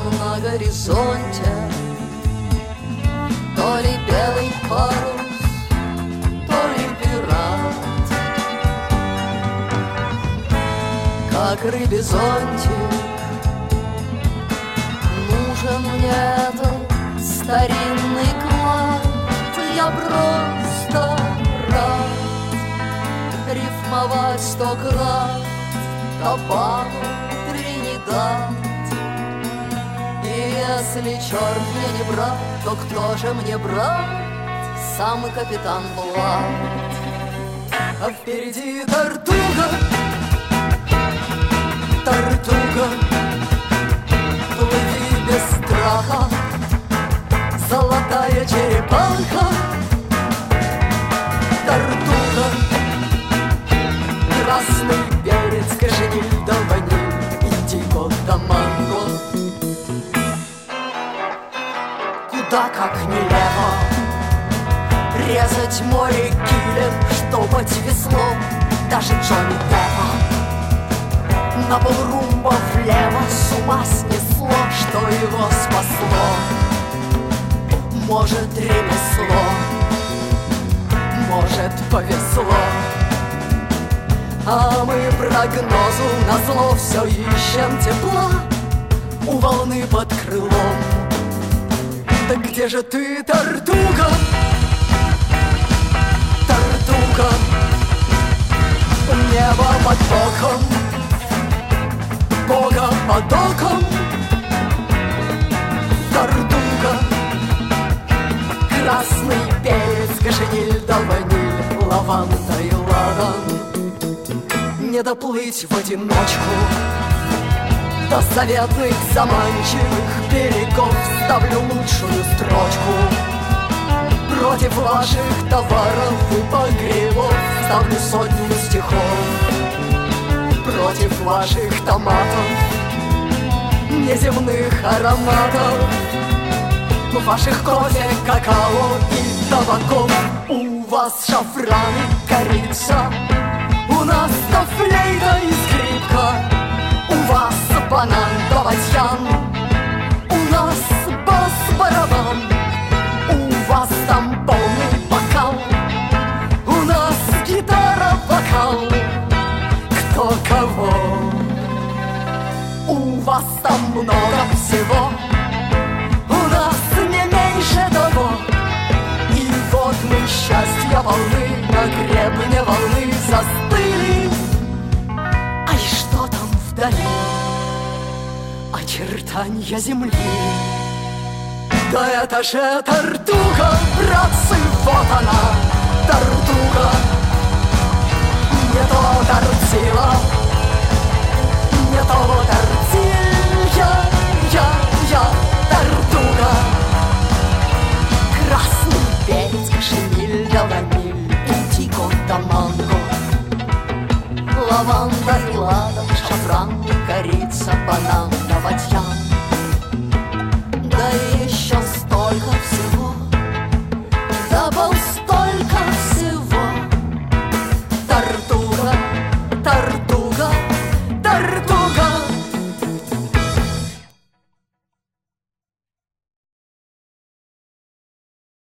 на горизонте, то ли белый парус, то ли пират. Как рыбе зонтик нужен мне этот старинный клад. Я просто рад рифмовать 100 крат Тобаго, Тринидад. И если черт мне не брат, то кто же мне брат? Самый капитан Блад. А впереди Тортуга, Тортуга, плыви без страха, золотая черепаха. Тортуга, красный перец, кожениль да ваниль, индиго да манго. Куда как нелепо резать море килем, штопать веслом даже Джонни Деппа. На полрумба влево с ума снесло, что его спасло. Может, ремесло, может, повезло. А мы прогнозу назло все ищем тепла у волны под крылом. Да где же ты, Тортуга? Тортуга, небо под боком, Бога под оком. Тортуга, красный перец, кожениль да ваниль, лаванда и ладан. Не доплыть в одиночку до заветных заманчивых берегов. Ставлю лучшую строчку против ваших товаров и погребов. Ставлю 100 стихов против ваших томатов, неземных ароматов, ваших кофе, какао и табаков. У вас шафран и корица, у нас флейта и скрипка. У вас банан да бадьян, у нас бас-барабан. У вас там полный бокал, у нас гитара, вокал. Кто кого? У вас там много всего, у нас не меньше того. И вот мы счастья волны, на гребне волны застыли. Ай, что там вдали? Очертания земли. Да это же Тортуга, братцы, вот она, Тортуга. Не то тортила, не то тортилья, я, Тортуга. Красный перец, кожениль да ваниль, индиго да манго, лаванда и ладан, шафран, корица, банан да бадьян.